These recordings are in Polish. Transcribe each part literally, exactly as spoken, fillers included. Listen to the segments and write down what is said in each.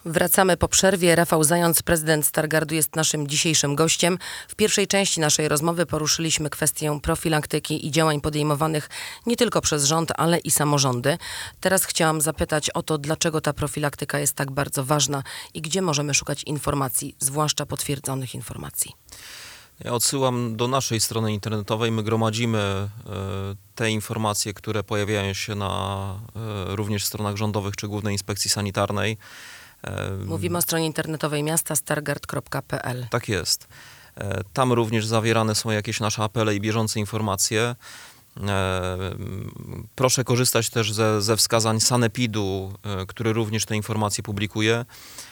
Wracamy po przerwie. Rafał Zając, prezydent Stargardu, jest naszym dzisiejszym gościem. W pierwszej części naszej rozmowy poruszyliśmy kwestię profilaktyki i działań podejmowanych nie tylko przez rząd, ale i samorządy. Teraz chciałam zapytać o to, dlaczego ta profilaktyka jest tak bardzo ważna i gdzie możemy szukać informacji, zwłaszcza potwierdzonych informacji. Ja odsyłam do naszej strony internetowej. My gromadzimy e, te informacje, które pojawiają się na e, również stronach rządowych czy Głównej Inspekcji Sanitarnej. Mówimy o stronie internetowej miasta stargard kropka p l. Tak jest. Tam również zawierane są jakieś nasze apele i bieżące informacje. Proszę korzystać też ze, ze wskazań Sanepidu, który również te informacje publikuje.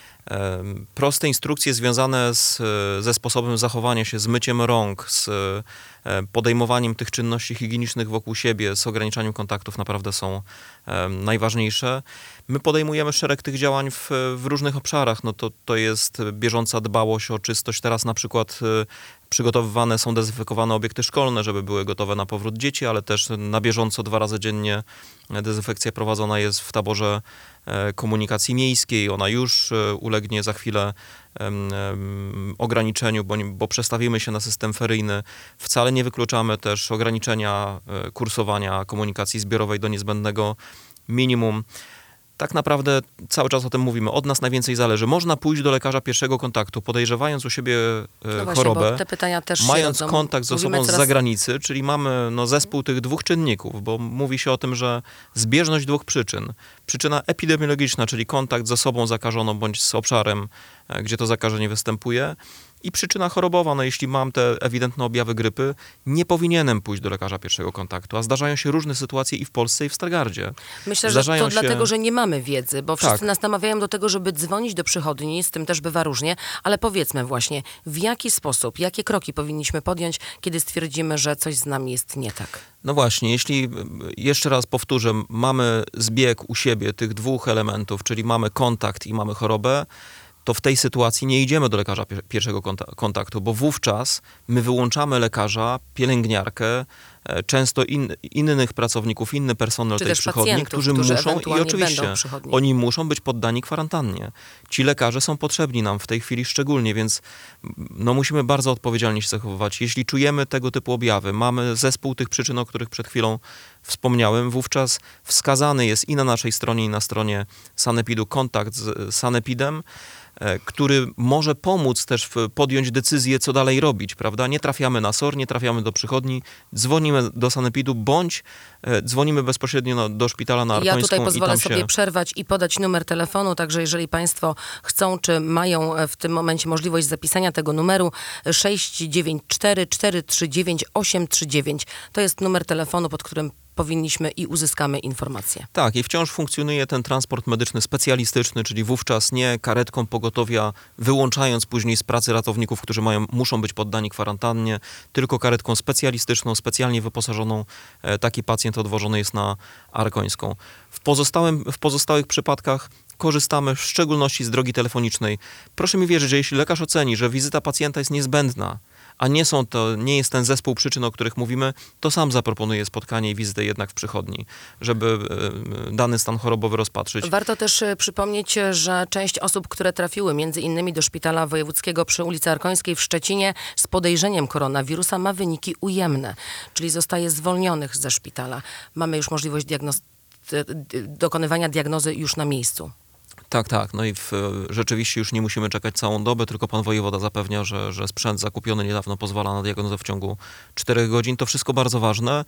Proste instrukcje związane z, ze sposobem zachowania się, z myciem rąk, z podejmowaniem tych czynności higienicznych wokół siebie, z ograniczaniem kontaktów naprawdę są najważniejsze. My podejmujemy szereg tych działań w, w różnych obszarach. No to, to jest bieżąca dbałość o czystość. Teraz na przykład przygotowywane są dezynfekowane obiekty szkolne, żeby były gotowe na powrót dzieci, ale też na bieżąco dwa razy dziennie dezynfekcja prowadzona jest w taborze komunikacji miejskiej. Ona już ulegnie za chwilę um, um, ograniczeniu, bo, bo przestawimy się na system feryjny. Wcale nie wykluczamy też ograniczenia kursowania komunikacji zbiorowej do niezbędnego minimum. Tak naprawdę cały czas o tym mówimy. Od nas najwięcej zależy. Można pójść do lekarza pierwszego kontaktu, podejrzewając u siebie no właśnie, chorobę, bo te pytania też mając się kontakt z osobą coraz... z zagranicy, czyli mamy no, zespół tych dwóch czynników, bo mówi się o tym, że zbieżność dwóch przyczyn. Przyczyna epidemiologiczna, czyli kontakt z osobą zakażoną bądź z obszarem, gdzie to zakażenie występuje, i przyczyna chorobowa, no jeśli mam te ewidentne objawy grypy, nie powinienem pójść do lekarza pierwszego kontaktu, a zdarzają się różne sytuacje i w Polsce, i w Stargardzie. Myślę, zdarzają że to się... dlatego, że nie mamy wiedzy, bo wszyscy tak. nas namawiają do tego, żeby dzwonić do przychodni, z tym też bywa różnie, ale powiedzmy właśnie, w jaki sposób, jakie kroki powinniśmy podjąć, kiedy stwierdzimy, że coś z nami jest nie tak? No właśnie, jeśli, jeszcze raz powtórzę, mamy zbieg u siebie tych dwóch elementów, czyli mamy kontakt i mamy chorobę, to w tej sytuacji nie idziemy do lekarza pierwszego kontaktu, bo wówczas my wyłączamy lekarza, pielęgniarkę, często in, innych pracowników, inny personel Czy tej przychodni, którzy, którzy muszą i oczywiście oni muszą być poddani kwarantannie. Ci lekarze są potrzebni nam w tej chwili szczególnie, więc no, musimy bardzo odpowiedzialnie się zachowywać. Jeśli czujemy tego typu objawy, mamy zespół tych przyczyn, o których przed chwilą wspomniałem, wówczas wskazany jest i na naszej stronie, i na stronie Sanepidu kontakt z Sanepidem, który może pomóc też podjąć decyzję, co dalej robić, prawda? Nie trafiamy na S O R, nie trafiamy do przychodni, dzwonimy do Sanepidu, bądź dzwonimy bezpośrednio do szpitala na Arkońską. Ja tutaj pozwolę i tam sobie się... przerwać i podać numer telefonu, także jeżeli państwo chcą, czy mają w tym momencie możliwość zapisania tego numeru sześć dziewięć cztery cztery trzy dziewięć osiem trzy dziewięć. To jest numer telefonu, pod którym powinniśmy i uzyskamy informacje. Tak, i wciąż funkcjonuje ten transport medyczny specjalistyczny, czyli wówczas nie karetką pogotowia, wyłączając później z pracy ratowników, którzy mają, muszą być poddani kwarantannie, tylko karetką specjalistyczną, specjalnie wyposażoną. Taki pacjent odwożony jest na Arkońską. W, pozostałym, w pozostałych przypadkach korzystamy w szczególności z drogi telefonicznej. Proszę mi wierzyć, że jeśli lekarz oceni, że wizyta pacjenta jest niezbędna, a nie są to, nie jest ten zespół przyczyn, o których mówimy, to sam zaproponuję spotkanie i wizytę jednak w przychodni, żeby dany stan chorobowy rozpatrzyć. Warto też przypomnieć, że część osób, które trafiły między innymi do Szpitala Wojewódzkiego przy ulicy Arkońskiej w Szczecinie z podejrzeniem koronawirusa ma wyniki ujemne, czyli zostaje zwolnionych ze szpitala. Mamy już możliwość diagnoz- dokonywania diagnozy już na miejscu. Tak, tak. No i w, rzeczywiście już nie musimy czekać całą dobę, tylko pan wojewoda zapewnia, że, że sprzęt zakupiony niedawno pozwala na diagnozę w ciągu czterech godzin. To wszystko bardzo ważne.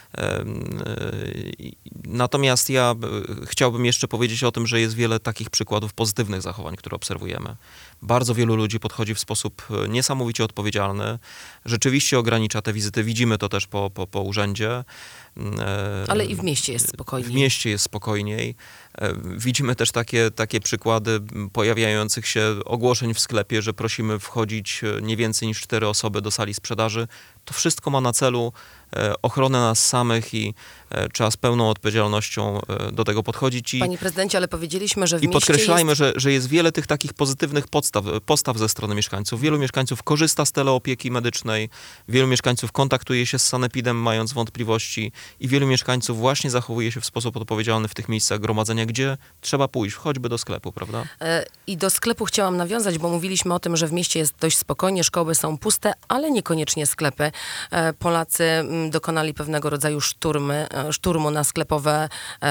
Natomiast ja chciałbym jeszcze powiedzieć o tym, że jest wiele takich przykładów pozytywnych zachowań, które obserwujemy. Bardzo wielu ludzi podchodzi w sposób niesamowicie odpowiedzialny. Rzeczywiście ogranicza te wizyty. Widzimy to też po, po, po urzędzie. Ale i w mieście jest spokojniej. W mieście jest spokojniej. Widzimy też takie, takie przykłady pojawiających się ogłoszeń w sklepie, że prosimy wchodzić nie więcej niż cztery osoby do sali sprzedaży. To wszystko ma na celu ochronę nas samych i trzeba z pełną odpowiedzialnością do tego podchodzić. I, Panie prezydencie, ale powiedzieliśmy, że w i mieście podkreślajmy, jest... że, że jest wiele tych takich pozytywnych podstaw, postaw ze strony mieszkańców. Wielu mieszkańców korzysta z teleopieki medycznej, wielu mieszkańców kontaktuje się z sanepidem, mając wątpliwości i wielu mieszkańców właśnie zachowuje się w sposób odpowiedzialny w tych miejscach gromadzenia, gdzie trzeba pójść, choćby do sklepu, prawda? I do sklepu chciałam nawiązać, bo mówiliśmy o tym, że w mieście jest dość spokojnie, szkoły są puste, ale niekoniecznie sklepy. Polacy dokonali pewnego rodzaju szturmy, szturmu na sklepowe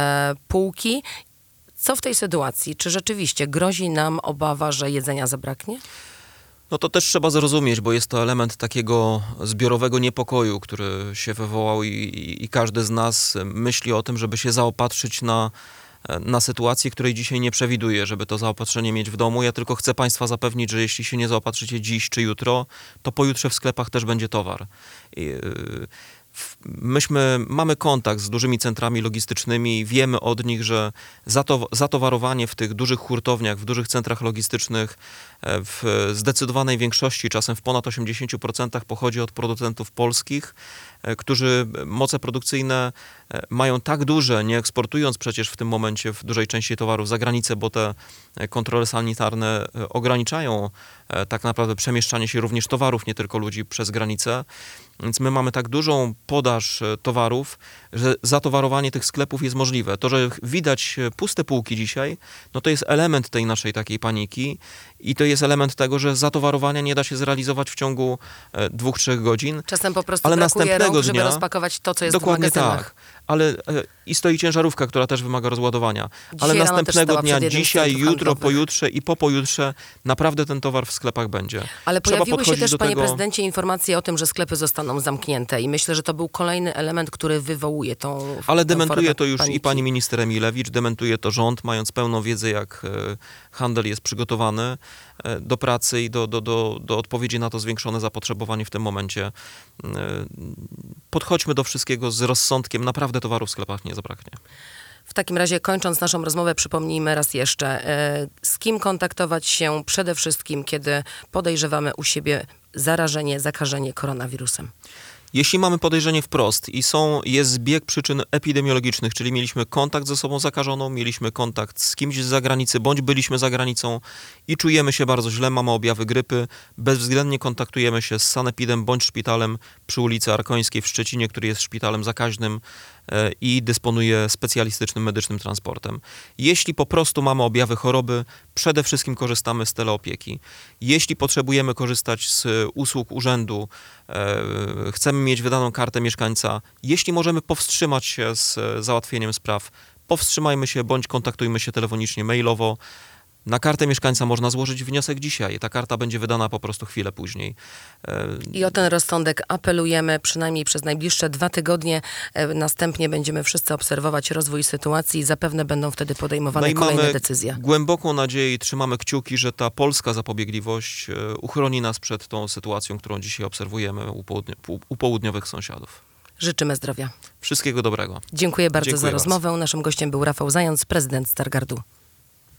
półki. Co w tej sytuacji? Czy rzeczywiście grozi nam obawa, że jedzenia zabraknie? No to też trzeba zrozumieć, bo jest to element takiego zbiorowego niepokoju, który się wywołał i, i, i każdy z nas myśli o tym, żeby się zaopatrzyć na na sytuację, której dzisiaj nie przewiduję, żeby to zaopatrzenie mieć w domu. Ja tylko chcę Państwa zapewnić, że jeśli się nie zaopatrzycie dziś czy jutro, to pojutrze w sklepach też będzie towar. I, yy, Myśmy mamy kontakt z dużymi centrami logistycznymi i wiemy od nich, że zato, zatowarowanie w tych dużych hurtowniach, w dużych centrach logistycznych w zdecydowanej większości, czasem w ponad osiemdziesięciu procentach pochodzi od producentów polskich, którzy moce produkcyjne mają tak duże, nie eksportując przecież w tym momencie w dużej części towarów za granicę, bo te kontrole sanitarne ograniczają tak naprawdę przemieszczanie się również towarów, nie tylko ludzi przez granicę. Więc my mamy tak dużą podaż towarów, że zatowarowanie tych sklepów jest możliwe. To, że widać puste półki dzisiaj, no to jest element tej naszej takiej paniki i to jest element tego, że zatowarowania nie da się zrealizować w ciągu dwóch, trzech godzin. Czasem po prostu ale brakuje następnego rąk, żeby dnia, rozpakować to, co jest dokładnie w magazynach. tak. Ale e, i stoi ciężarówka, która też wymaga rozładowania. Dzisiaj ale rano też następnego stała dnia, przed jednym z dzisiaj, centrów jutro, handlowych. pojutrze i po pojutrze naprawdę ten towar w sklepach będzie. Ale Trzeba pojawiły się podchodzić też, do panie tego... prezydencie, informacje o tym, że sklepy zostaną zamknięte i myślę, że to był kolejny element, który wywołuje tą Ale tą dementuje formę to już paniki. i pani minister Emilewicz, dementuje to rząd, mając pełną wiedzę, jak e, handel jest przygotowany e, do pracy i do, do, do, do odpowiedzi na to zwiększone zapotrzebowanie w tym momencie. E, podchodźmy do wszystkiego z rozsądkiem, naprawdę towaru w sklepach nie zabraknie. W takim razie, kończąc naszą rozmowę, przypomnijmy raz jeszcze, e, z kim kontaktować się przede wszystkim, kiedy podejrzewamy u siebie zarażenie, zakażenie koronawirusem. Jeśli mamy podejrzenie wprost i są, jest zbieg przyczyn epidemiologicznych, czyli mieliśmy kontakt ze osobą zakażoną, mieliśmy kontakt z kimś z zagranicy, bądź byliśmy za granicą i czujemy się bardzo źle, mamy objawy grypy, bezwzględnie kontaktujemy się z sanepidem bądź szpitalem przy ulicy Arkońskiej w Szczecinie, który jest szpitalem zakaźnym i dysponuje specjalistycznym medycznym transportem. Jeśli po prostu mamy objawy choroby, przede wszystkim korzystamy z teleopieki. Jeśli potrzebujemy korzystać z usług urzędu, e, chcemy mieć wydaną kartę mieszkańca, jeśli możemy powstrzymać się z załatwieniem spraw, powstrzymajmy się bądź kontaktujmy się telefonicznie, mailowo. Na kartę mieszkańca można złożyć wniosek dzisiaj. Ta karta będzie wydana po prostu chwilę później. I o ten rozsądek apelujemy przynajmniej przez najbliższe dwa tygodnie. Następnie będziemy wszyscy obserwować rozwój sytuacji i zapewne będą wtedy podejmowane No i kolejne mamy decyzje. głęboką nadzieję i trzymamy kciuki, że ta polska zapobiegliwość uchroni nas przed tą sytuacją, którą dzisiaj obserwujemy u, południ- u południowych sąsiadów. Życzymy zdrowia. Wszystkiego dobrego. Dziękuję bardzo Dziękuję za bardzo. rozmowę. Naszym gościem był Rafał Zając, prezydent Stargardu.